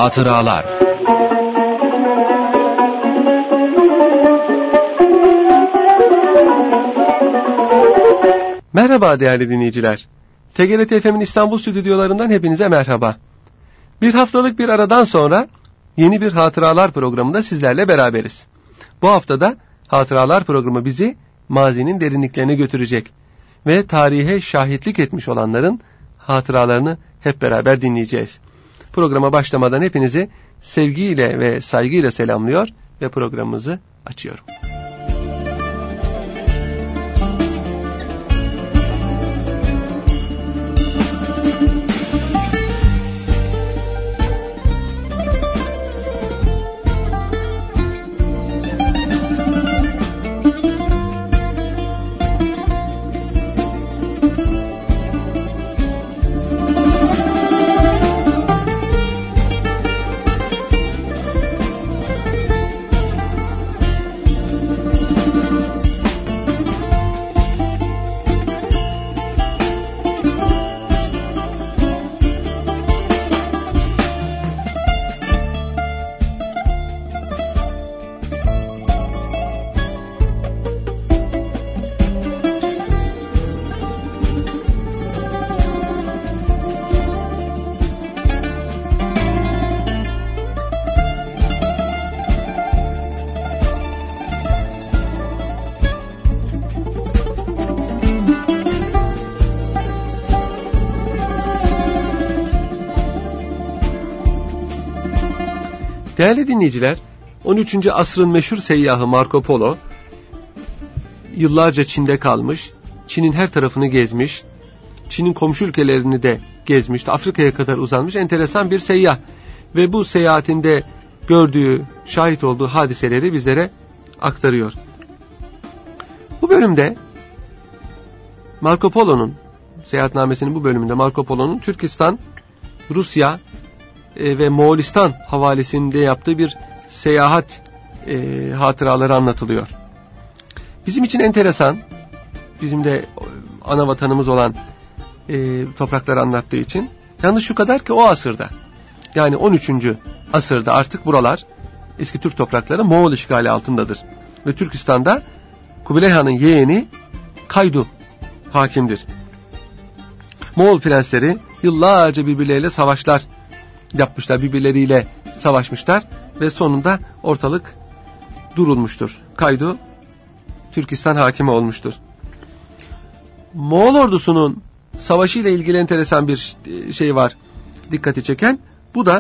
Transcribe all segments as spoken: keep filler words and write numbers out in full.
Hatıralar. Merhaba değerli dinleyiciler. T G R T F M'in İstanbul stüdyolarından hepinize merhaba. Bir haftalık bir aradan sonra yeni bir Hatıralar programında sizlerle beraberiz. Bu haftada Hatıralar programı bizi mazinin derinliklerine götürecek ve tarihe şahitlik etmiş olanların hatıralarını hep beraber dinleyeceğiz. Programa başlamadan hepinizi sevgiyle ve saygıyla selamlıyor ve programımızı açıyorum. Değerli dinleyiciler, on üçüncü asrın meşhur seyyahı Marco Polo, yıllarca Çin'de kalmış, Çin'in her tarafını gezmiş, Çin'in komşu ülkelerini de gezmiş, Afrika'ya kadar uzanmış enteresan bir seyyah. Ve bu seyahatinde gördüğü, şahit olduğu hadiseleri bizlere aktarıyor. Bu bölümde Marco Polo'nun, seyahatnamesinin bu bölümünde Marco Polo'nun Türkistan, Rusya ve Moğolistan havalesinde yaptığı bir seyahat e, hatıraları anlatılıyor. Bizim için enteresan, bizim de ana vatanımız olan e, toprakları anlattığı için. Yalnız şu kadar ki o asırda, yani on üçüncü asırda artık buralar, eski Türk toprakları Moğol işgali altındadır. Ve Türkistan'da Kubilay Han'ın yeğeni Kaydu hakimdir. Moğol prensleri yıllarca birbirleriyle savaşlar yapmışlar, birbirleriyle savaşmışlar ve sonunda ortalık durulmuştur. Kaydu Türkistan hakimi olmuştur. Moğol ordusunun savaşıyla ilgili enteresan bir şey var, dikkati çeken. Bu da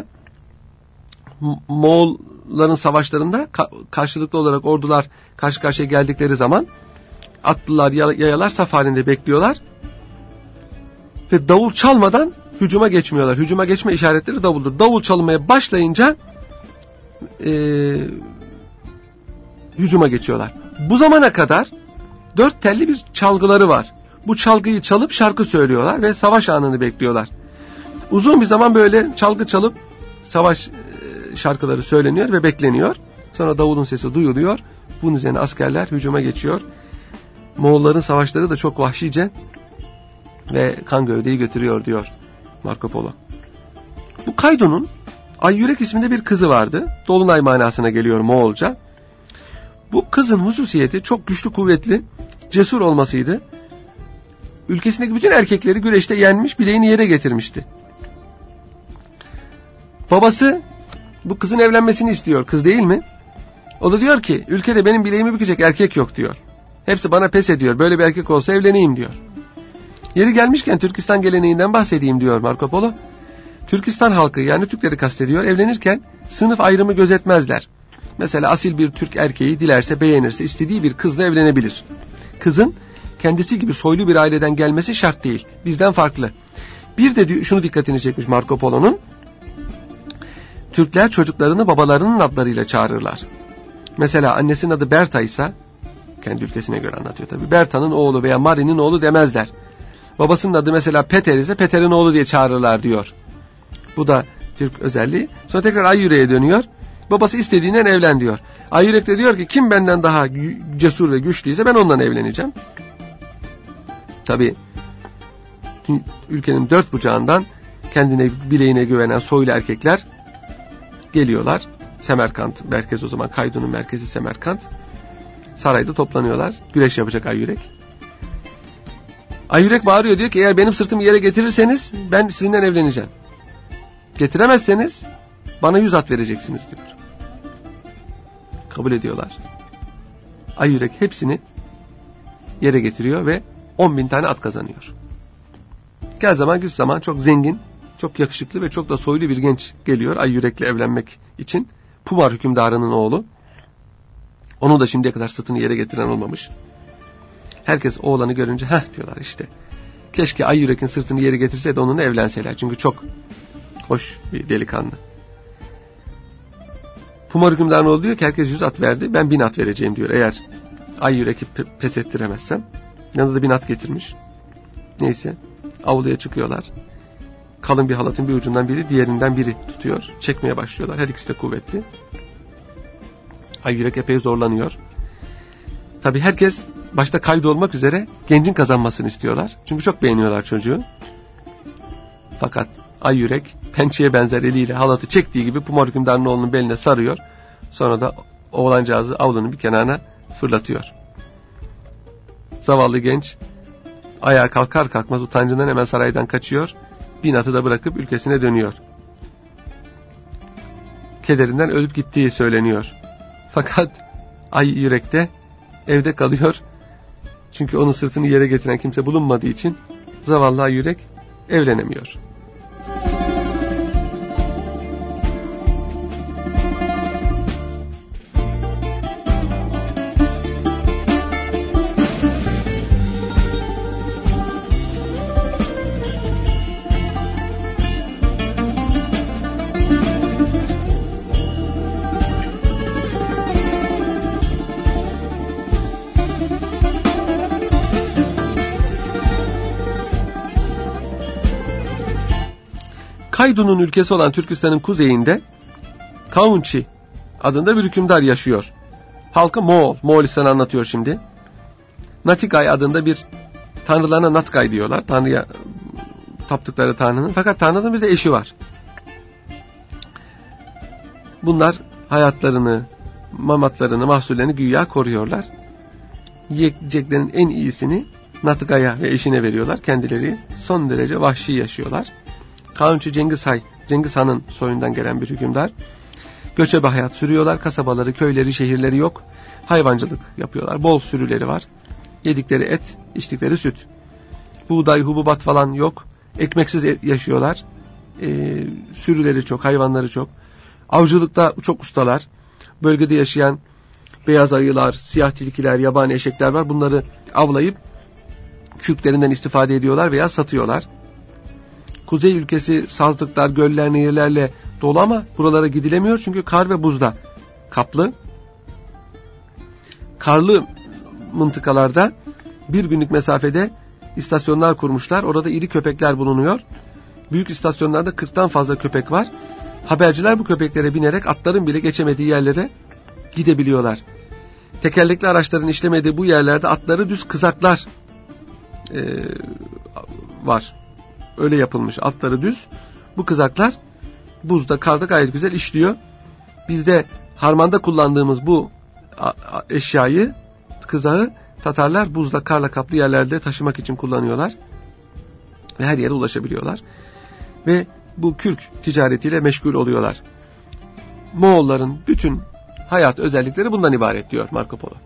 Moğolların savaşlarında karşılıklı olarak ordular karşı karşıya geldikleri zaman atlılar, yayalar saf halinde bekliyorlar ve davul çalmadan hücuma geçmiyorlar. Hücuma geçme işaretleri davuldur. Davul çalmaya başlayınca e, hücuma geçiyorlar. Bu zamana kadar dört telli bir çalgıları var. Bu çalgıyı çalıp şarkı söylüyorlar ve savaş anını bekliyorlar. Uzun bir zaman böyle çalgı çalıp savaş e, şarkıları söyleniyor ve bekleniyor. Sonra davulun sesi duyuluyor. Bunun üzerine askerler hücuma geçiyor. Moğolların savaşları da çok vahşice ve kan gövdeyi götürüyor diyor Marco Polo. Bu Kaydu'nun Ayyürek isminde bir kızı vardı. Dolunay manasına geliyor Moğolca. Bu kızın hususiyeti çok güçlü, kuvvetli, cesur olmasıydı. Ülkesindeki bütün erkekleri güreşte yenmiş, bileğini yere getirmişti. Babası bu kızın evlenmesini istiyor. Kız değil mi? O da diyor ki ülkede benim bileğimi bükecek erkek yok diyor. Hepsi bana pes ediyor. Böyle bir erkek olsa evleneyim diyor. Yeri gelmişken Türkistan geleneğinden bahsedeyim diyor Marco Polo. Türkistan halkı, yani Türkleri kastediyor, evlenirken sınıf ayrımı gözetmezler. Mesela asil bir Türk erkeği dilerse, beğenirse istediği bir kızla evlenebilir. Kızın kendisi gibi soylu bir aileden gelmesi şart değil. Bizden farklı. Bir de şunu dikkatini çekmiş Marco Polo'nun. Türkler çocuklarını babalarının adlarıyla çağırırlar. Mesela annesinin adı Berta ise, kendi ülkesine göre anlatıyor tabii, Berta'nın oğlu veya Mari'nin oğlu demezler. Babasının adı mesela Peter ise Peter'in oğlu diye çağırırlar diyor. Bu da Türk özelliği. Sonra tekrar Ayyürek'e dönüyor. Babası istediğinden evlen diyor. Ayyürek de diyor ki kim benden daha cesur ve güçlüyse ben ondan evleneceğim. Tabii ülkenin dört bucağından kendine, bileğine güvenen soylu erkekler Geliyorlar. Semerkant merkez, o zaman Kaydun'un merkezi Semerkant. Sarayda toplanıyorlar. Güreş yapacak Ayyürek. Ayyürek bağırıyor, diyor ki eğer benim sırtımı yere getirirseniz ben sizinle evleneceğim. Getiremezseniz bana yüz at vereceksiniz diyor. Kabul ediyorlar. Ayyürek hepsini yere getiriyor ve on bin tane at kazanıyor. Gel zaman güç zaman çok zengin, çok yakışıklı ve çok da soylu bir genç geliyor Ayyürek'le evlenmek için. Pumar hükümdarının oğlu. Onu da şimdiye kadar sırtını yere getiren olmamış. Herkes oğlanı görünce heh diyorlar işte. Keşke Ayyürek'in sırtını yere getirse de onunla evlenseler. Çünkü çok hoş bir delikanlı. Pumar hükümdarının oğlu diyor ki herkes yüz at verdi. Ben bin at vereceğim diyor. Eğer Ayyürek'i pe- pes ettiremezsem. Yanında bin at getirmiş. Neyse. Avluya çıkıyorlar. Kalın bir halatın bir ucundan biri diğerinden biri tutuyor. Çekmeye başlıyorlar. Her ikisi de kuvvetli. Ayyürek epey zorlanıyor. Tabii herkes başta kaydı olmak üzere gencin kazanmasını istiyorlar. Çünkü çok beğeniyorlar çocuğu. Fakat Ayyürek pençeye benzer eliyle halatı çektiği gibi Pumar hükümdarının oğlunun beline sarıyor. Sonra da oğlancağızı avlunun bir kenarına fırlatıyor. Zavallı genç ayağa kalkar kalkmaz utancından hemen saraydan kaçıyor. Bin atı da bırakıp ülkesine dönüyor. Kederinden ölüp gittiği söyleniyor. Fakat Ayyürek de evde kalıyor. Çünkü onun sırtını yere getiren kimse bulunmadığı için zavallı Ayyürek evlenemiyor. Kaydun'un ülkesi olan Türkistan'ın kuzeyinde Kaunçi adında bir hükümdar yaşıyor. Halkı Moğol. Moğolistan'ı anlatıyor şimdi. Natigay adında bir tanrılarına Natgay diyorlar. Tanrıya taptıkları tanrının. Fakat tanrının bir de eşi var. Bunlar hayatlarını, mamatlarını, mahsullerini güya koruyorlar. Yiyeceklerin en iyisini Natgay'a ve eşine veriyorlar. Kendileri son derece vahşi yaşıyorlar. Kaunçi Cengiz Han, Cengiz Han'ın soyundan gelen bir hükümdar. Göçebe hayat sürüyorlar. Kasabaları, köyleri, şehirleri yok. Hayvancılık yapıyorlar. Bol sürüleri var. Yedikleri et, içtikleri süt. Buğday, hububat falan yok. Ekmeksiz yaşıyorlar. Ee, sürüleri çok, hayvanları çok. Avcılıkta çok ustalar. Bölgede yaşayan beyaz ayılar, siyah tilkiler, yabani eşekler var. Bunları avlayıp kürklerinden istifade ediyorlar veya satıyorlar. Kuzey ülkesi sazlıklar, göller, nehirlerle dolu ama buralara gidilemiyor çünkü kar ve buzda kaplı. Karlı mıntıkalarda bir günlük mesafede istasyonlar kurmuşlar. Orada iri köpekler bulunuyor. Büyük istasyonlarda kırktan fazla köpek var. Haberciler bu köpeklere binerek atların bile geçemediği yerlere gidebiliyorlar. Tekerlekli araçların işlemediği bu yerlerde atları düz kızaklar e, var. Öyle yapılmış, atları düz. Bu kızaklar buzda, karda gayet güzel işliyor. Bizde harmanda kullandığımız bu eşyayı, kızağı Tatarlar buzla, karla kaplı yerlerde taşımak için kullanıyorlar. Ve her yere ulaşabiliyorlar. Ve bu kürk ticaretiyle meşgul oluyorlar. Moğolların bütün hayat özellikleri bundan ibaret diyor Marco Polo.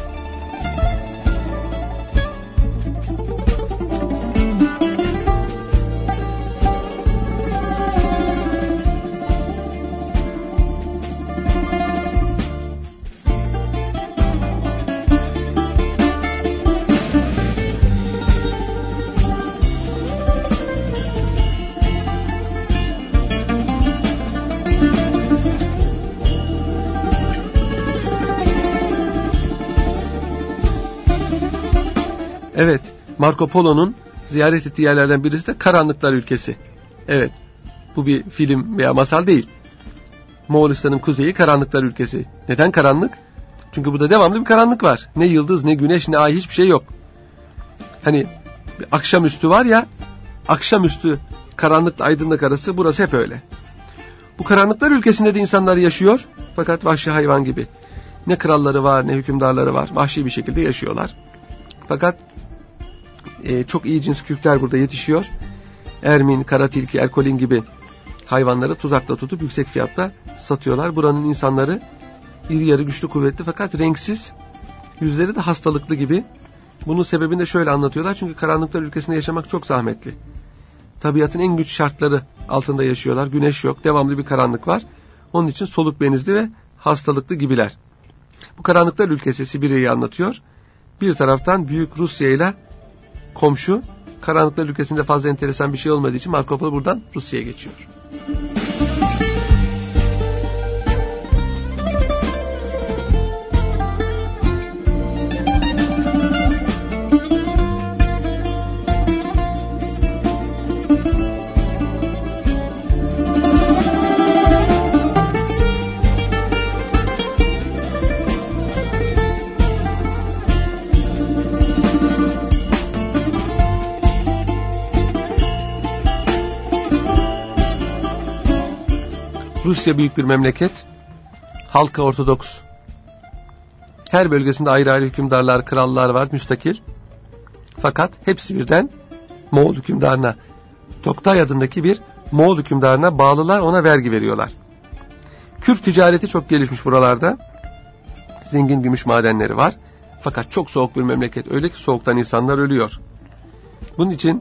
Evet, Marco Polo'nun ziyaret ettiği yerlerden birisi de Karanlıklar Ülkesi. Evet, bu bir film veya masal değil. Moğolistan'ın kuzeyi Karanlıklar Ülkesi. Neden karanlık? Çünkü burada devamlı bir karanlık var. Ne yıldız, ne güneş, ne ay, hiçbir şey yok. Hani bir akşamüstü var ya, akşamüstü karanlıkla aydınlık arası, burası hep öyle. Bu karanlıklar ülkesinde de insanlar yaşıyor. Fakat vahşi hayvan gibi. Ne kralları var, ne hükümdarları var. Vahşi bir şekilde yaşıyorlar. Fakat e, çok iyi cins kürkler burada yetişiyor. Ermin, kara tilki, erkolin gibi hayvanları tuzakta tutup yüksek fiyatta satıyorlar. Buranın insanları iri yarı, güçlü, kuvvetli fakat renksiz. Yüzleri de hastalıklı gibi. Bunun sebebini de şöyle anlatıyorlar. Çünkü karanlıklar ülkesinde yaşamak çok zahmetli. Tabiatın en güç şartları altında yaşıyorlar. Güneş yok, devamlı bir karanlık var. Onun için soluk benizli ve hastalıklı gibiler. Bu karanlıklar ülkesi Sibirya'yı anlatıyor. Bir taraftan büyük Rusya ile komşu. Karanlıklar ülkesinde fazla enteresan bir şey olmadığı için Marco Polo buradan Rusya'ya geçiyor. Rusya büyük bir memleket. Halkı Ortodoks. Her bölgesinde ayrı ayrı hükümdarlar, krallar var, müstakil. Fakat hepsi birden Moğol hükümdarına, Toktay adındaki bir Moğol hükümdarına bağlılar, ona vergi veriyorlar. Kürk ticareti çok gelişmiş buralarda. Zengin gümüş madenleri var. Fakat çok soğuk bir memleket. Öyle ki soğuktan insanlar ölüyor. Bunun için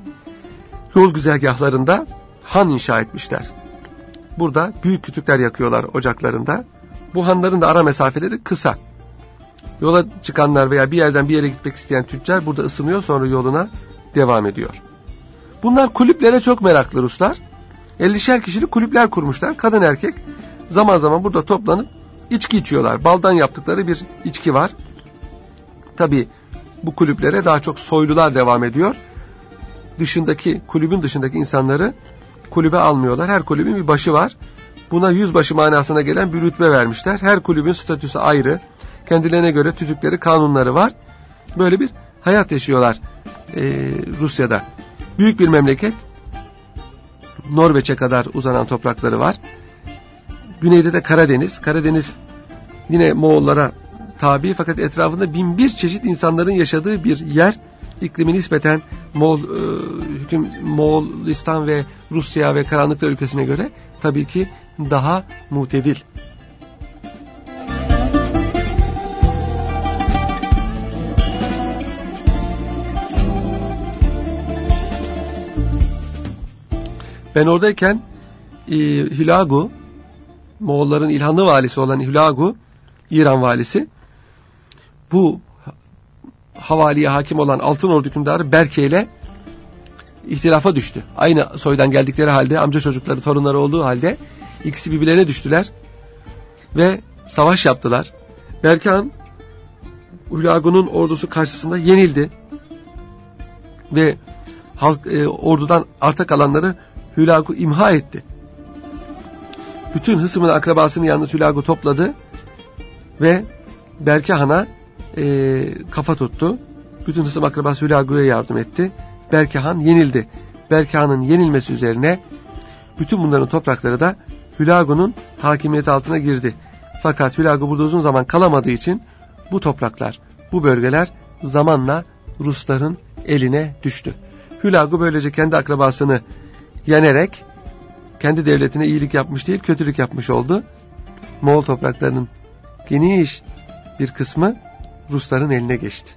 yol güzergahlarında han inşa etmişler. Burada büyük kütükler yakıyorlar ocaklarında. Bu hanların da ara mesafeleri kısa. Yola çıkanlar veya bir yerden bir yere gitmek isteyen tüccar burada ısınıyor, sonra yoluna devam ediyor. Bunlar kulüplere çok meraklı Ruslar. ellişer kişilik kulüpler kurmuşlar. Kadın erkek zaman zaman burada toplanıp içki içiyorlar. Baldan yaptıkları bir içki var. Tabii bu kulüplere daha çok soylular devam ediyor. Dışındaki, kulübün dışındaki insanları kulübe almıyorlar. Her kulübün bir başı var. Buna yüzbaşı manasına gelen bir rütbe vermişler. Her kulübün statüsü ayrı. Kendilerine göre tüzükleri, kanunları var. Böyle bir hayat yaşıyorlar e, Rusya'da. Büyük bir memleket. Norveç'e kadar uzanan toprakları var. Güneyde de Karadeniz. Karadeniz yine Moğollara tabi fakat etrafında bin bir çeşit insanların yaşadığı bir yer. İklimi nispeten Moğol, e, hüküm, Moğolistan ve Rusya ve Karanlıklar ülkesine göre tabii ki daha mutedil. Ben oradayken e, Hülagu, Moğolların İlhanlı valisi olan Hülagu, İran valisi, bu havaliye hakim olan Altınordu hükümdarı Berke ile ihtilafa düştü. Aynı soydan geldikleri halde, amca çocukları, torunları olduğu halde ikisi birbirlerine düştüler ve savaş yaptılar. Berke Han Hülagu'nun ordusu karşısında yenildi ve halk, e, ordudan arta kalanları Hülagu imha etti. Bütün hısmını, akrabasını yalnız Hülagu topladı ve Berke Han'a e, kafa tuttu. Bütün hısım akrabası Hülagu'ya yardım etti. Berke Han yenildi. Berke Han'ın yenilmesi üzerine bütün bunların toprakları da Hülagu'nun hakimiyeti altına girdi. Fakat Hülagu burada uzun zaman kalamadığı için bu topraklar, bu bölgeler zamanla Rusların eline düştü. Hülagu böylece kendi akrabasını yenerek kendi devletine iyilik yapmış değil, kötülük yapmış oldu. Moğol topraklarının geniş bir kısmı Rusların eline geçti.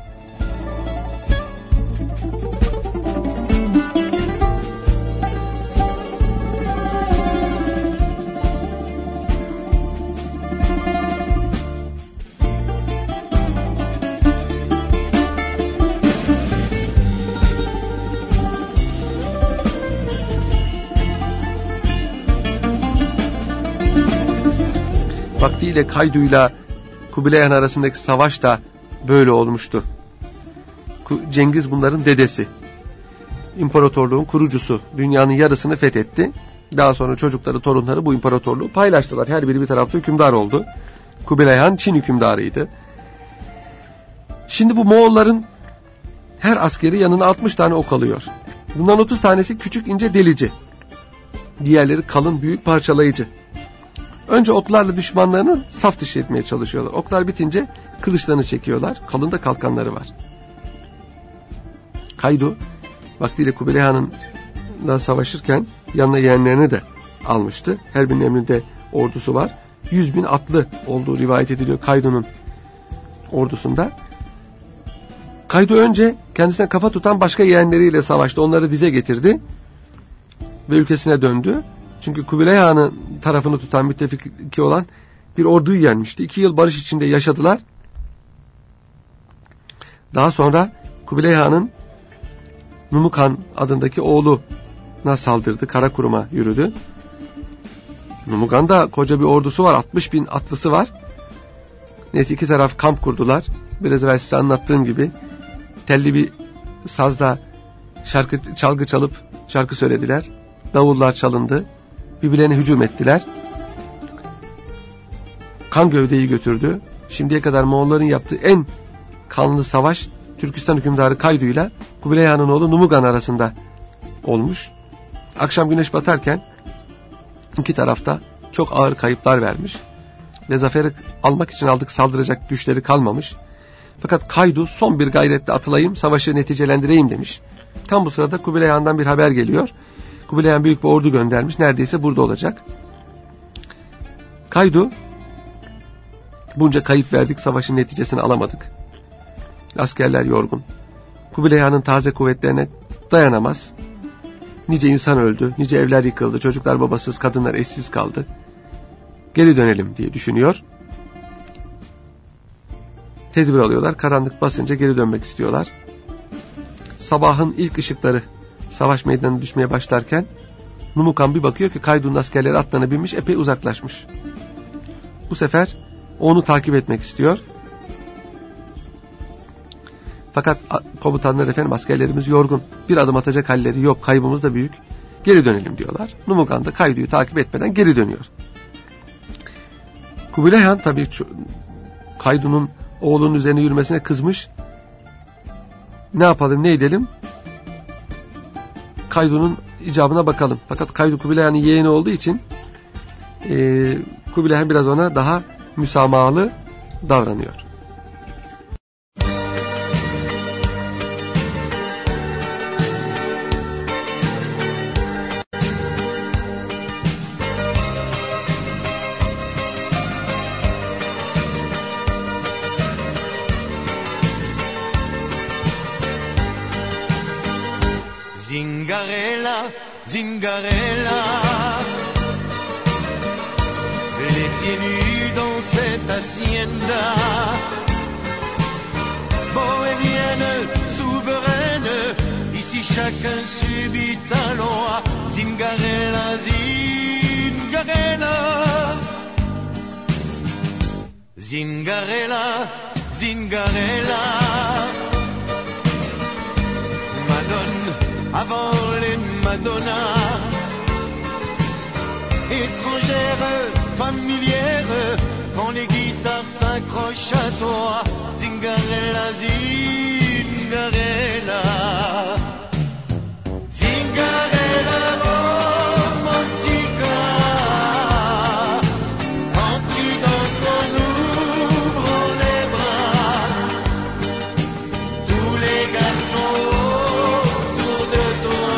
Vaktiyle Kaydu'yla Kubilay Han arasındaki savaş da böyle olmuştu. Cengiz bunların dedesi. İmparatorluğun kurucusu. Dünyanın yarısını fethetti. Daha sonra çocukları, torunları bu imparatorluğu paylaştılar. Her biri bir tarafta hükümdar oldu. Kubilay Han Çin hükümdarıydı. Şimdi bu Moğolların her askeri yanına altmış tane ok alıyor. Bundan otuz tanesi küçük ince delici. Diğerleri kalın, büyük, parçalayıcı. Önce oklarla düşmanlarını saf dışı etmeye çalışıyorlar. Oklar bitince kılıçlarını çekiyorlar. Kalın da kalkanları var. Kaydu vaktiyle Kubilay Han'la savaşırken yanına yeğenlerini de almıştı. Her birinin emrinde ordusu var. Yüz bin atlı olduğu rivayet ediliyor Kaydu'nun ordusunda. Kaydu önce kendisine kafa tutan başka yeğenleriyle savaştı. Onları dize getirdi ve ülkesine döndü. Çünkü Kubilay Han'ın tarafını tutan, müttefiki olan bir orduyu yenmişti. İki yıl barış içinde yaşadılar. Daha sonra Kubilay Han'ın Numukan adındaki oğluna saldırdı. Karakurum'a yürüdü. Numukan'da koca bir ordusu var. altmış bin atlısı var. Neyse iki taraf kamp kurdular. Biraz evvel size anlattığım gibi telli bir sazda şarkı, çalgı çalıp şarkı söylediler. Davullar çalındı. Birbirlerine hücum ettiler. Kan gövdeyi götürdü. Şimdiye kadar Moğolların yaptığı en kanlı savaş Türkistan hükümdarı Kaydu ile Kubilay Han'ın oğlu Numukan arasında olmuş. Akşam güneş batarken iki tarafta çok ağır kayıplar vermiş ve zaferi almak için aldık saldıracak güçleri kalmamış. Fakat Kaydu son bir gayretle atılayım, savaşı neticelendireyim demiş. Tam bu sırada Kubilay Han'dan bir haber geliyor. Kubilay Han büyük bir ordu göndermiş. Neredeyse burada olacak. Kaydu, bunca kayıp verdik, savaşın neticesini alamadık. Askerler yorgun. Kubilay Han'ın taze kuvvetlerine dayanamaz. Nice insan öldü, nice evler yıkıldı, çocuklar babasız, kadınlar eşsiz kaldı. Geri dönelim diye düşünüyor. Tedbir alıyorlar. Karanlık basınca geri dönmek istiyorlar. Sabahın ilk ışıkları savaş meydanına düşmeye başlarken Numukan bir bakıyor ki Kaydu'nun askerleri atlarına binmiş, epey uzaklaşmış. Bu sefer onu takip etmek istiyor. Fakat komutanlar, efendim askerlerimiz yorgun, bir adım atacak halleri yok, kaybımız da büyük, geri dönelim diyorlar. Numukan da Kaydu'yu takip etmeden geri dönüyor. Kubilay Han tabii Kaydu'nun oğlunun üzerine yürümesine kızmış. Ne yapalım, ne edelim? Kaydu'nun icabına bakalım. Fakat Kaydu Kubilay Han'ın yeğeni olduğu için e, Kubilay Han biraz ona daha müsamahalı davranıyor. Zingarella, Zingarella, les pieds nus dans cette hacienda, bohémienne, souveraine, ici chacun subit un loi. Zingarella, Zingarella, Zingarella, Zingarella, Madone avant les Madonnas, étrangère, familière, quand les guitares s'accrochent à toi. Zingarella, Zingarella, Zingarella romantica, quand tu danses en ouvrant les bras, tous les garçons autour de toi.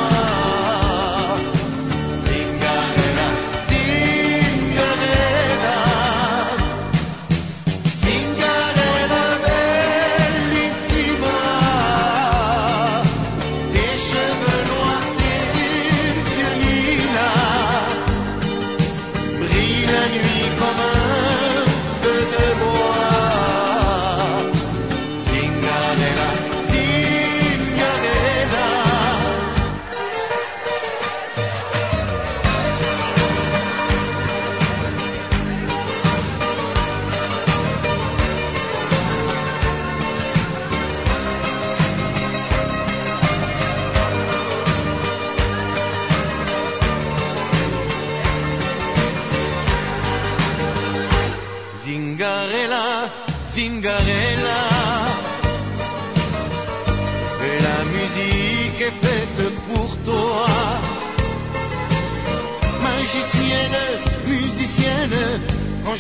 Zingarella, Zingarella, Zingarella bellissima.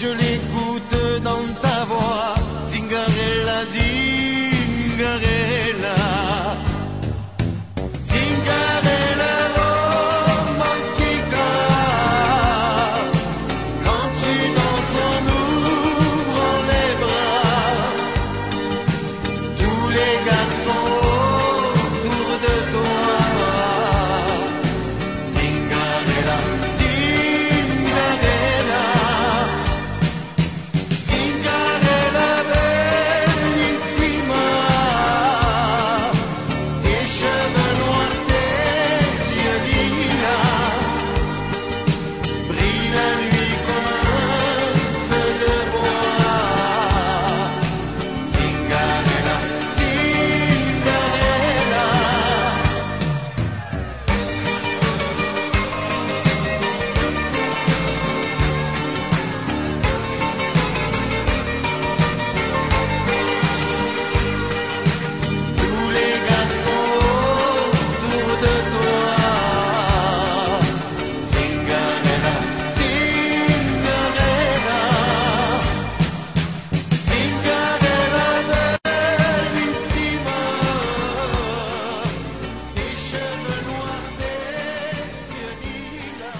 je l'écoute dans ta voix. Zingarella, Zingarella. Zingarella romantica. Quand tu danses en ouvrant les bras, tous les garçons autour de toi. Zingarella, Zingarella. Zingarella bellissima. Tes cheveux noirs, tes yeux lilas brillent la nuit comme un feu de bois. Zingarella, Zingarella. Tous les garçons autour de toi. Zingarella, Zingarella. Zingarella bellissima. Tes cheveux noirs, tes yeux lilas.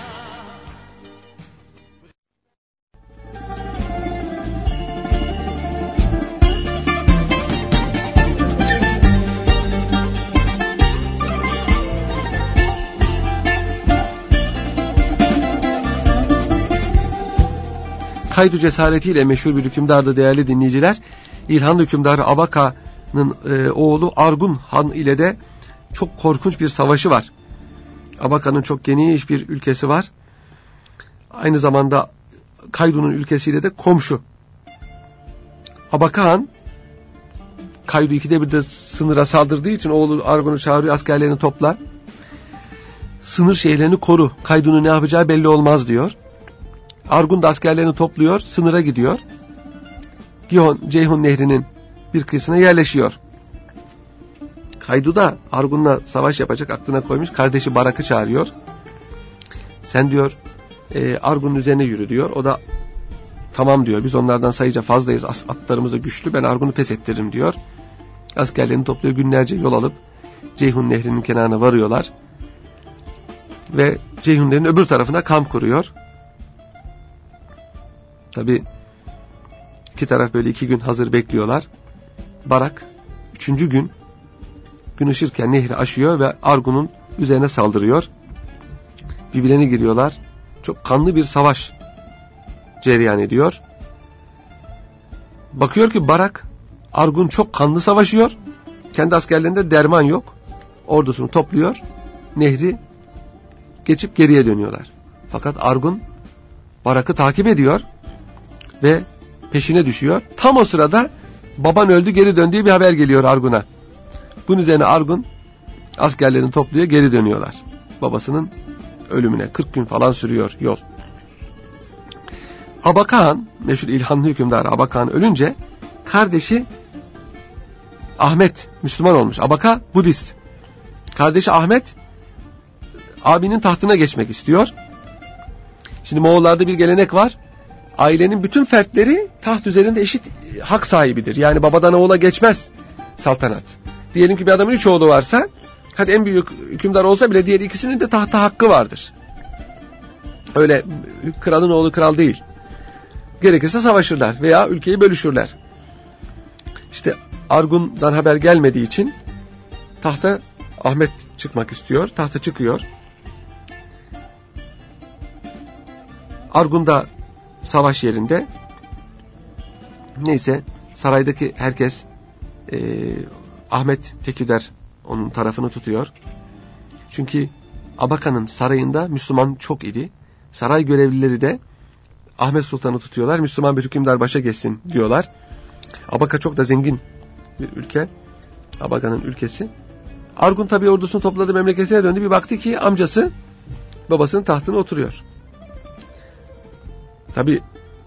Kaydu cesaretiyle meşhur bir hükümdardı değerli dinleyiciler. İlhan hükümdarı Abaka'nın e, oğlu Argun Han ile de çok korkunç bir savaşı var. Abaka'nın çok geniş bir ülkesi var. Aynı zamanda Kaydu'nun ülkesiyle de komşu. Abaka Han Kaydu ikide bir de sınıra saldırdığı için oğlu Argun'u çağırıyor, askerlerini topla. Sınır şehirlerini koru. Kaydu'nun ne yapacağı belli olmaz diyor. Argun da askerlerini topluyor, sınıra gidiyor. Gihon, Ceyhun Nehri'nin bir kıyısına yerleşiyor. Kaydu da Argun'la savaş yapacak, aklına koymuş. Kardeşi Barak'ı çağırıyor. Sen diyor e, Argun'un üzerine yürü diyor. O da tamam diyor. Biz onlardan sayıca fazlayız. Atlarımız da güçlü. Ben Argun'u pes ettiririm diyor. Askerlerini topluyor. Günlerce yol alıp Ceyhun Nehri'nin kenarına varıyorlar. Ve Ceyhun Nehri'nin öbür tarafına kamp kuruyor. Tabii iki taraf böyle iki gün hazır bekliyorlar. Barak üçüncü gün gün ışırken nehri aşıyor ve Argun'un üzerine saldırıyor. Birbirlerine giriyorlar. Çok kanlı bir savaş cereyan ediyor. Bakıyor ki Barak, Argun çok kanlı savaşıyor. Kendi askerlerinde derman yok. Ordusunu topluyor. Nehri geçip geriye dönüyorlar. Fakat Argun Barak'ı takip ediyor ve peşine düşüyor. Tam o sırada baban öldü, geri döndüğü bir haber geliyor Argun'a. Bunun üzerine Argun askerlerini topluyor, geri dönüyorlar. Babasının ölümüne kırk gün falan sürüyor yol. Abaka Han, meşhur İlhanlı hükümdar Abaka Han ölünce kardeşi Ahmet Müslüman olmuş. Abaka Budist. Kardeşi Ahmet abinin tahtına geçmek istiyor. Şimdi Moğollarda bir gelenek var. Ailenin bütün fertleri taht üzerinde eşit hak sahibidir. Yani babadan oğula geçmez saltanat. Diyelim ki bir adamın üç oğlu varsa, hadi en büyük hükümdar olsa bile diğer ikisinin de tahta hakkı vardır. Öyle kralın oğlu kral değil. Gerekirse savaşırlar veya ülkeyi bölüşürler. İşte Argun'dan haber gelmediği için tahta Ahmet çıkmak istiyor. Tahta çıkıyor. Argun da savaş yerinde. Neyse saraydaki herkes e, Ahmet Teküder onun tarafını tutuyor. Çünkü Abaka'nın sarayında Müslüman çok idi. Saray görevlileri de Ahmet Sultan'ı tutuyorlar. Müslüman bir hükümdar başa geçsin diyorlar. Abaka çok da zengin bir ülke. Abaka'nın ülkesi. Argun tabi ordusunu topladı, memleketine döndü. Bir baktı ki amcası babasının tahtına oturuyor. Tabi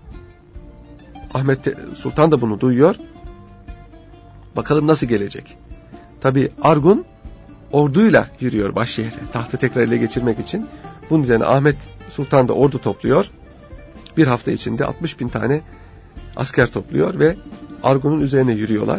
Ahmet Sultan da bunu duyuyor. Bakalım nasıl gelecek. Tabi Argun orduyla yürüyor başşehre, tahtı tekrar ele geçirmek için. Bunun üzerine Ahmet Sultan da ordu topluyor. bir hafta içinde altmış bin tane asker topluyor ve Argun'un üzerine yürüyorlar.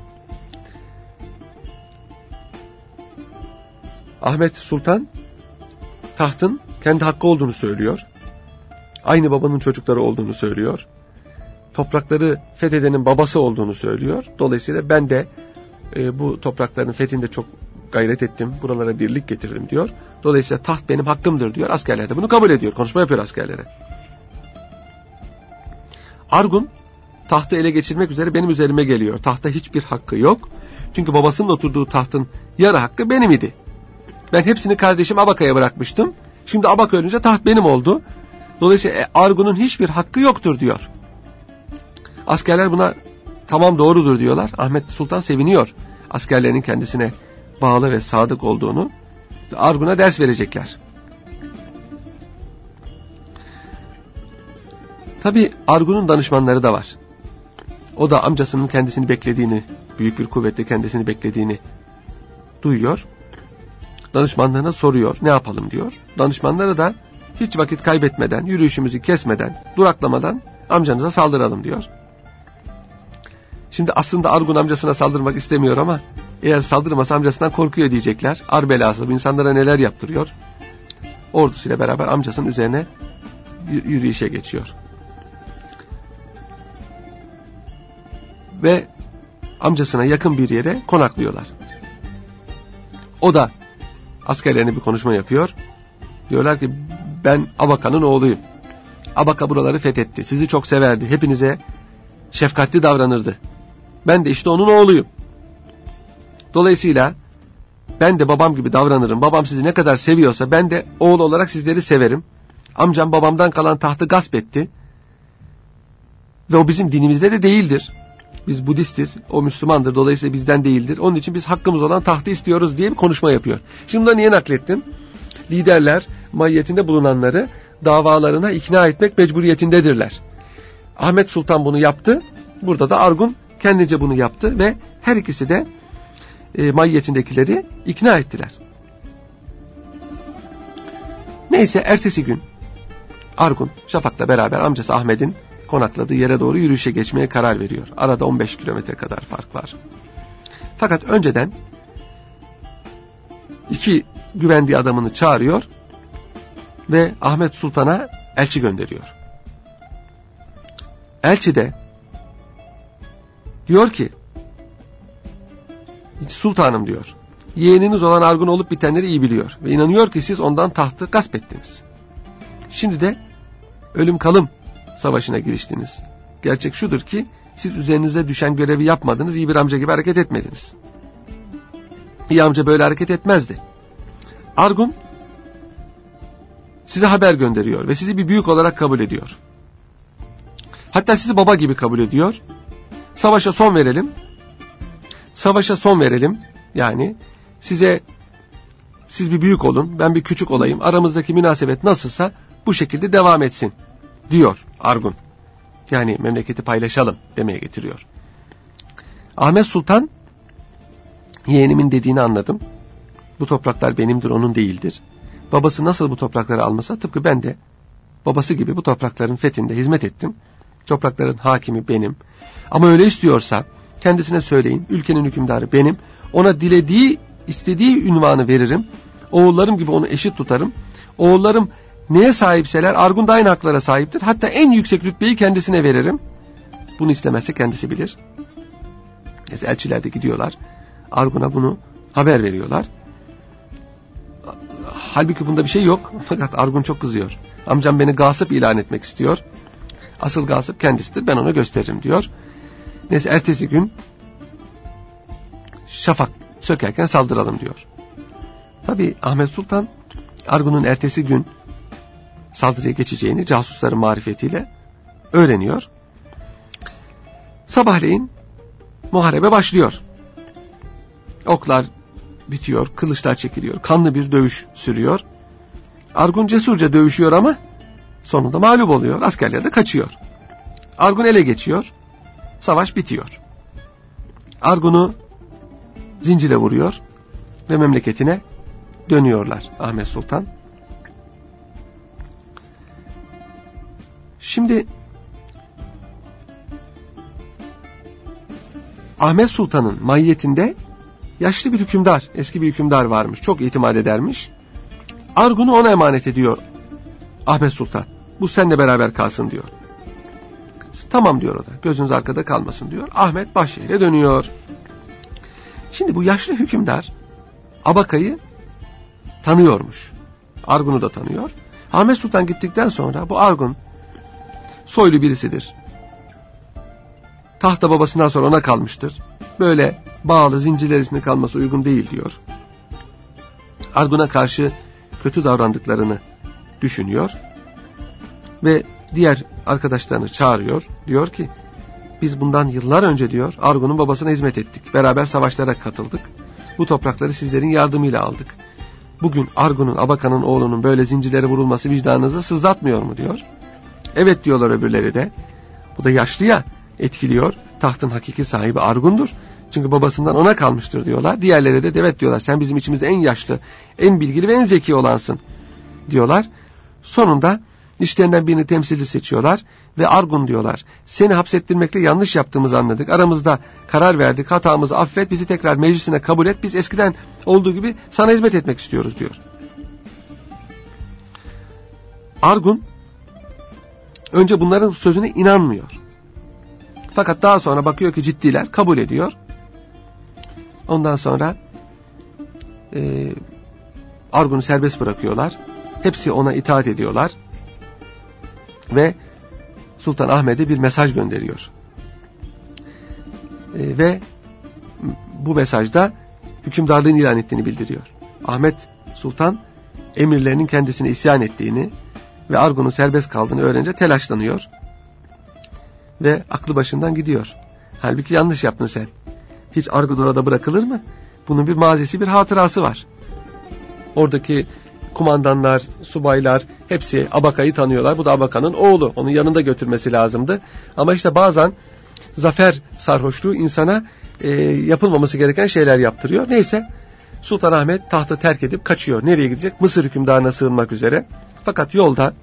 Ahmet Sultan tahtın kendi hakkı olduğunu söylüyor. Aynı babanın çocukları olduğunu söylüyor. Toprakları fethedenin babası olduğunu söylüyor. Dolayısıyla ben de e, bu toprakların fethinde çok gayret ettim. Buralara birlik getirdim diyor. Dolayısıyla taht benim hakkımdır diyor. Askerler de bunu kabul ediyor. Konuşma yapıyor askerlere. Argun tahtı ele geçirmek üzere benim üzerime geliyor. Tahta hiçbir hakkı yok. Çünkü babasının oturduğu tahtın yarı hakkı benim idi. Ben hepsini kardeşim Abaka'ya bırakmıştım. Şimdi Abaka ölünce taht benim oldu. Dolayısıyla Argun'un hiçbir hakkı yoktur diyor. Askerler buna tamam doğrudur diyorlar. Ahmet Sultan seviniyor. Askerlerinin kendisine bağlı ve sadık olduğunu. Argun'a ders verecekler. Tabi Argun'un danışmanları da var. O da amcasının kendisini beklediğini, büyük bir kuvvetle kendisini beklediğini duyuyor. Danışmanlarına soruyor, ne yapalım diyor. Danışmanları da hiç vakit kaybetmeden, yürüyüşümüzü kesmeden, duraklamadan amcanıza saldıralım diyor. Şimdi aslında Argun amcasına saldırmak istemiyor ama eğer saldırmasa amcasından korkuyor diyecekler. Ar belası bu insanlara neler yaptırıyor. Ordusuyla beraber amcasının üzerine yürüyüşe geçiyor. Ve amcasına yakın bir yere konaklıyorlar. O da askerlerine bir konuşma yapıyor. Diyorlar ki ben Abaka'nın oğluyum. Abaka buraları fethetti. Sizi çok severdi. Hepinize şefkatli davranırdı. Ben de işte onun oğluyum. Dolayısıyla ben de babam gibi davranırım. Babam sizi ne kadar seviyorsa ben de oğul olarak sizleri severim. Amcam babamdan kalan tahtı gasp etti. Ve o bizim dinimizde de değildir. Biz Budistiz, o Müslümandır. Dolayısıyla bizden değildir. Onun için biz hakkımız olan tahtı istiyoruz diye bir konuşma yapıyor. Şimdi bunu niye naklettim? Liderler mahiyetinde bulunanları davalarına ikna etmek mecburiyetindedirler. Ahmet Sultan bunu yaptı. Burada da Argun kendince bunu yaptı ve her ikisi de e, mahiyetindekileri ikna ettiler. Neyse ertesi gün Argun Şafak'la beraber amcası Ahmet'in konakladığı yere doğru yürüyüşe geçmeye karar veriyor. Arada on beş kilometre kadar fark var. Fakat önceden iki güvendiği adamını çağırıyor ve Ahmet Sultan'a elçi gönderiyor. Elçi de diyor ki sultanım diyor, yeğeniniz olan Argun olup bitenleri iyi biliyor ve inanıyor ki siz ondan tahtı gasp ettiniz. Şimdi de ölüm kalım savaşına giriştiniz. Gerçek şudur ki siz üzerinize düşen görevi yapmadınız, iyi bir amca gibi hareket etmediniz. İyi amca böyle hareket etmezdi. Argun size haber gönderiyor ve sizi bir büyük olarak kabul ediyor. Hatta sizi baba gibi kabul ediyor. Savaşa son verelim. Savaşa son verelim. Yani size siz bir büyük olun, ben bir küçük olayım. Aramızdaki münasebet nasılsa bu şekilde devam etsin diyor Argun. Yani memleketi paylaşalım demeye getiriyor. Ahmet Sultan yeğenimin dediğini anladım. Bu topraklar benimdir, onun değildir. Babası nasıl bu toprakları almasa tıpkı ben de babası gibi bu toprakların fethinde hizmet ettim. Toprakların hakimi benim. Ama öyle istiyorsa kendisine söyleyin, ülkenin hükümdarı benim. Ona dilediği, istediği ünvanı veririm. Oğullarım gibi onu eşit tutarım. Oğullarım neye sahipseler Argun da aynı haklara sahiptir. Hatta en yüksek rütbeyi kendisine veririm. Bunu istemezse kendisi bilir. Neyse elçiler de gidiyorlar. Argun'a bunu haber veriyorlar. Halbuki bunda bir şey yok. Fakat Argun çok kızıyor. Amcam beni gasip ilan etmek istiyor. Asıl gasip kendisidir, ben ona gösteririm diyor. Neyse ertesi gün şafak sökerken saldıralım diyor. Tabi Ahmet Sultan Argun'un ertesi gün saldırıya geçeceğini casusların marifetiyle öğreniyor. Sabahleyin muharebe başlıyor. Oklar bitiyor, kılıçlar çekiliyor, kanlı bir dövüş sürüyor. Argun cesurca dövüşüyor ama sonunda mağlup oluyor, askerler de kaçıyor. Argun ele geçiyor, savaş bitiyor. Argun'u zincire vuruyor ve memleketine dönüyorlar Ahmet Sultan. Şimdi Ahmet Sultan'ın mahiyetinde yaşlı bir hükümdar, eski bir hükümdar varmış. Çok itimat edermiş. Argun'u ona emanet ediyor Ahmet Sultan. Bu seninle beraber kalsın diyor. Tamam diyor o da. Gözünüz arkada kalmasın diyor. Ahmet Başşehir'e dönüyor. Şimdi bu yaşlı hükümdar Abaka'yı tanıyormuş. Argun'u da tanıyor. Ahmet Sultan gittikten sonra bu Argun soylu birisidir. Tahta babasından sonra ona kalmıştır. Böyle bağlı zincirler içinde kalması uygun değil diyor. Argun'a karşı kötü davrandıklarını düşünüyor. Ve diğer arkadaşlarını çağırıyor. Diyor ki biz bundan yıllar önce diyor Argun'un babasına hizmet ettik. Beraber savaşlara katıldık. Bu toprakları sizlerin yardımıyla aldık. Bugün Argun'un, Abaka'nın oğlunun böyle zincirlere vurulması vicdanınızı sızlatmıyor mu diyor. Evet diyorlar öbürleri de. Bu da yaşlı ya, etkiliyor. Tahtın hakiki sahibi Argun'dur. Çünkü babasından ona kalmıştır diyorlar. Diğerleri de evet diyorlar. Sen bizim içimizde en yaşlı, en bilgili ve en zeki olansın diyorlar. Sonunda işlerinden birini temsilci seçiyorlar ve Argun diyorlar. Seni hapsettirmekle yanlış yaptığımızı anladık. Aramızda karar verdik. Hatamızı affet. Bizi tekrar meclisine kabul et. Biz eskiden olduğu gibi sana hizmet etmek istiyoruz diyor. Argun önce bunların sözüne inanmıyor. Fakat daha sonra bakıyor ki ciddiler, kabul ediyor. Ondan sonra e, Argun'u serbest bırakıyorlar. Hepsi ona itaat ediyorlar. Ve Sultan Ahmet'e bir mesaj gönderiyor. E, ve bu mesajda hükümdarlığını ilan ettiğini bildiriyor. Ahmet Sultan emirlerinin kendisine isyan ettiğini ve Argun'un serbest kaldığını öğrenince telaşlanıyor. Ve aklı başından gidiyor. Halbuki yanlış yaptın sen. Hiç Argun orada bırakılır mı? Bunun bir mazisi, bir hatırası var. Oradaki kumandanlar, subaylar hepsi Abaka'yı tanıyorlar. Bu da Abaka'nın oğlu. Onun yanında götürmesi lazımdı. Ama işte bazen zafer sarhoşluğu insana e, yapılmaması gereken şeyler yaptırıyor. Neyse Sultan Ahmet tahtı terk edip kaçıyor. Nereye gidecek? Mısır hükümdarına sığınmak üzere. Fakat yolda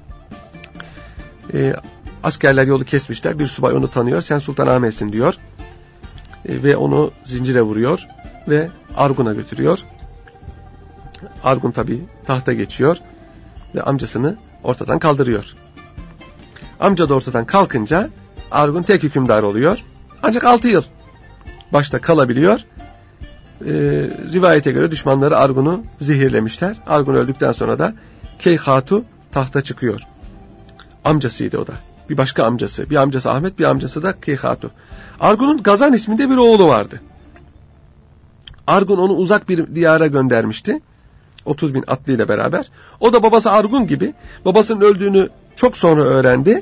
e, askerler yolu kesmişler. Bir subay onu tanıyor. Sen Sultan Ahmet'sin diyor. E, ve onu zincire vuruyor. Ve Argun'a götürüyor. Argun tabi tahta geçiyor. Ve amcasını ortadan kaldırıyor. Amca da ortadan kalkınca Argun tek hükümdar oluyor. Ancak altı yıl başta kalabiliyor. E, rivayete göre düşmanları Argun'u zehirlemişler. Argun öldükten sonra da Keyhatu tahta çıkıyor. Amcasıydı o da. Bir başka amcası. Bir amcası Ahmet, bir amcası da Keyhatu. Argun'un Gazan isminde bir oğlu vardı. Argun onu uzak bir diyara göndermişti. otuz bin atlıyla beraber. O da babası Argun gibi babasının öldüğünü çok sonra öğrendi.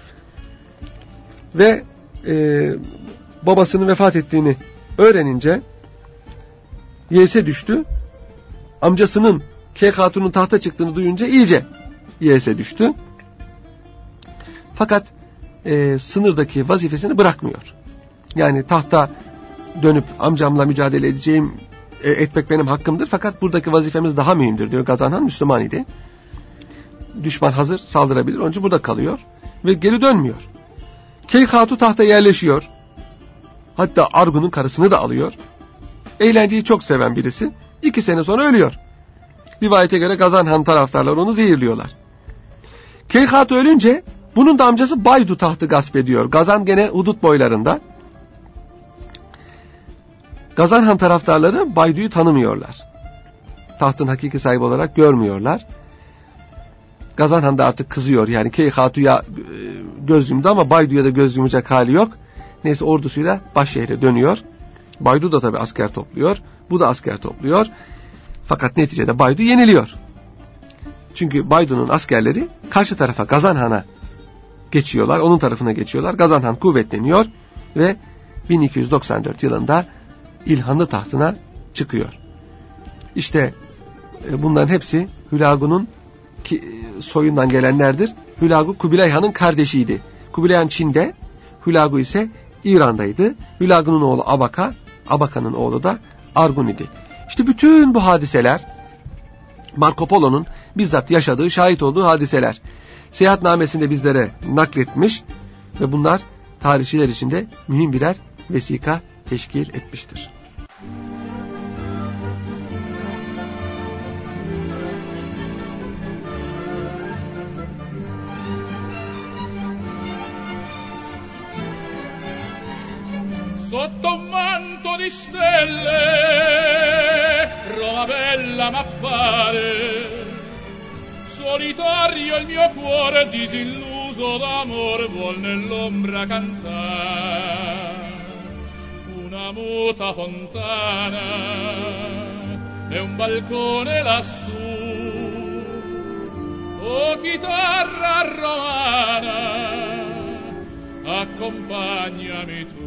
Ve e, babasının vefat ettiğini öğrenince yese düştü. Amcasının Keyhatun'un tahta çıktığını duyunca iyice yese düştü. Fakat e, sınırdaki vazifesini bırakmıyor. Yani tahta dönüp amcamla mücadele edeceğim, e, etmek benim hakkımdır. Fakat buradaki vazifemiz daha mühimdir diyor. Gazan Han Müslüman idi. Düşman hazır, saldırabilir. Onun için burada kalıyor. Ve geri dönmüyor. Keyhatu tahta yerleşiyor. Hatta Argun'un karısını da alıyor. Eğlenceyi çok seven birisi. İki sene sonra ölüyor. Rivayete göre Gazan Han taraftarları onu zehirliyorlar. Keyhatu ölünce bunun da amcası Baydu tahtı gasp ediyor. Gazan gene hudut boylarında. Gazan Han taraftarları Baydu'yu tanımıyorlar. Tahtın hakiki sahibi olarak görmüyorlar. Gazan Han da artık kızıyor. Yani Keyhatu'ya göz yumdu ama Baydu'ya da göz yumacak hali yok. Neyse ordusuyla Başşehir'e dönüyor. Baydu da tabii asker topluyor. Bu da asker topluyor. Fakat neticede Baydu yeniliyor. Çünkü Baydu'nun askerleri karşı tarafa Gazan Han'a geçiyorlar. Onun tarafına geçiyorlar. Gazan Han kuvvetleniyor ve bin iki yüz doksan dört yılında İlhanlı tahtına çıkıyor. İşte bunların hepsi Hülagu'nun soyundan gelenlerdir. Hülagu Kubilay Han'ın kardeşiydi. Kubilay Han Çin'de, Hülagu ise İran'daydı. Hülagu'nun oğlu Abaka, Abaka'nın oğlu da Argun idi. İşte bütün bu hadiseler Marco Polo'nun bizzat yaşadığı, şahit olduğu hadiseler. seyahatnamesinde bizlere nakletmiş ve bunlar tarihçiler için de mühim birer vesika teşkil etmiştir. Sotto un manto di stelle Roma bella m'appare, solitario il mio cuore disilluso d'amore vuol nell'ombra cantare. Una muta fontana e un balcone lassù, oh chitarra romana, accompagnami tu.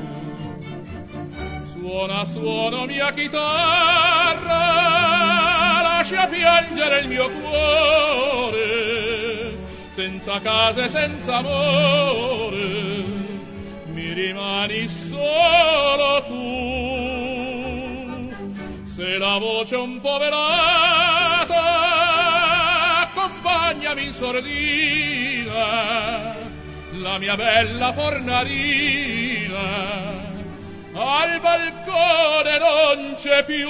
Suona, suona mia chitarra, lascia piangere il mio cuore, senza casa e senza amore, mi rimani solo tu. Se la voce è un po' velata, accompagnami in sordina, la mia bella fornarina, al balcone non c'è più.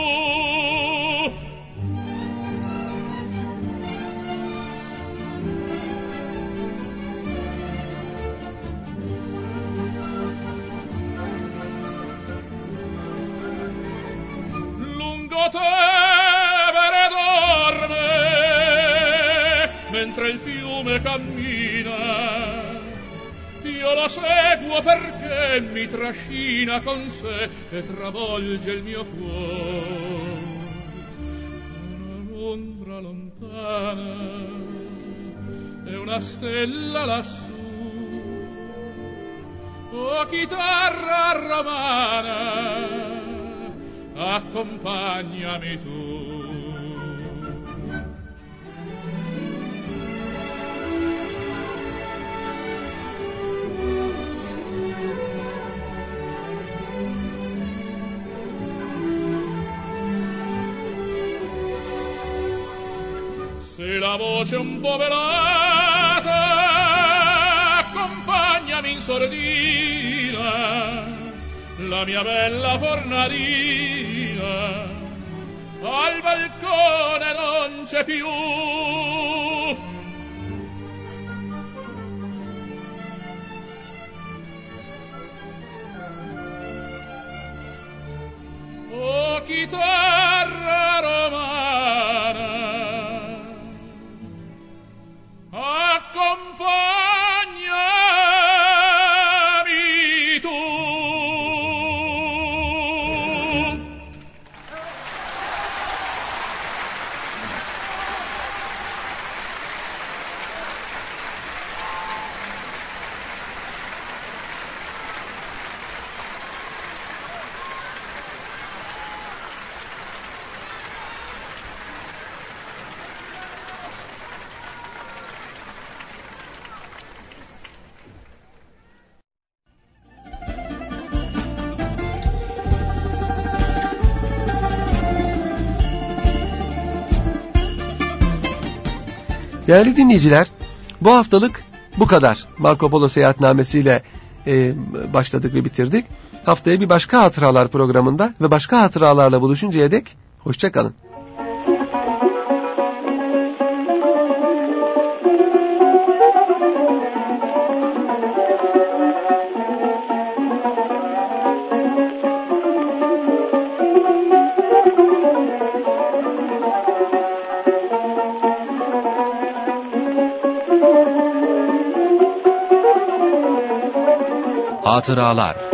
Lungo Tevere dorme, mentre il fiume cammina, io lo seguo perché mi trascina con sé e travolge il mio cuore. Un'ombra lontana e una stella lassù, oh chitarra romana, accompagnami tu. Se la voce è un po' velata, accompagnami in sordina, la mia bella fornarina, al balcone non c'è più. Oh chitarra romana, accompagnami tu. Değerli dinleyiciler, bu haftalık bu kadar. Marco Polo seyahatnamesiyle e, başladık ve bitirdik. Haftaya bir başka hatıralar programında ve başka hatıralarla buluşuncaya dek hoşça kalın. Hatıralar.